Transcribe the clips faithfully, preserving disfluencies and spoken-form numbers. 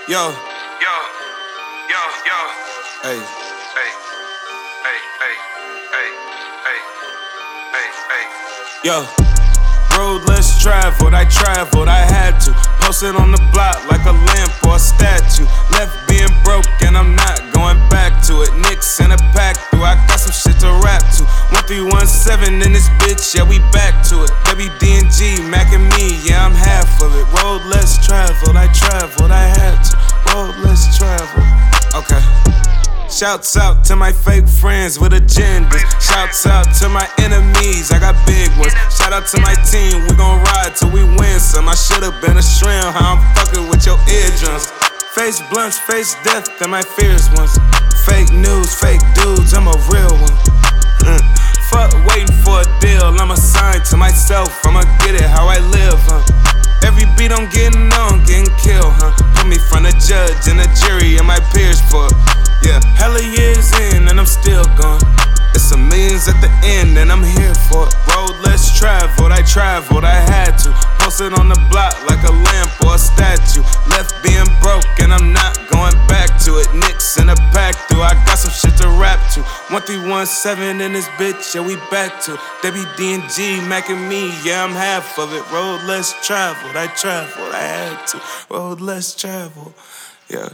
Yo, yo, yo, yo. Hey, hey, hey, hey, hey, hey, hey, hey. Yo, road less traveled, I traveled, I had to. Posted on the block like a lamp or a statue. Left being broke and I'm not going back to it. Knicks in a pack through, I got some shit to rap to. one three one seven in this bitch, yeah, we back to it. W D and G, Mac and me, yeah, I'm half of it. Road less traveled, I traveled, I had to. Road less traveled, okay. Shouts out to my fake friends with agendas. Shouts out to my enemies, I got big ones. Shout out to my team, we gon' ride till we win some. I should've been a shrimp, how I'm fucking with your eardrums. Face blunts, face death, and my fears ones. Fake news, fake dudes, I'm a real one. Mm. Fuck waiting for a deal, I'm assigned to myself. I'ma get it how I live, huh? Every beat I'm getting on, getting killed, huh? Put me front of judge and a jury and my peers for it. Yeah, hella years in and I'm still gone. It's a millions at the end and I'm here for it. Road less traveled, I traveled, I had to. Posted on the block like a lamp or a statue. Left being broke and I'm not going back to it. Knicks in a pack through, I got some shit to rap to. one three one seven in this bitch, yeah, we back to W D and G, Mac and me, yeah, I'm half of it. Road less traveled, I traveled, I had to. Road less traveled, yeah.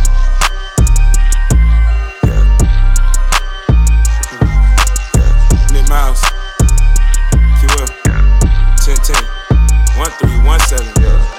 Mouse, Q L, ten ten, one three one seven, yeah.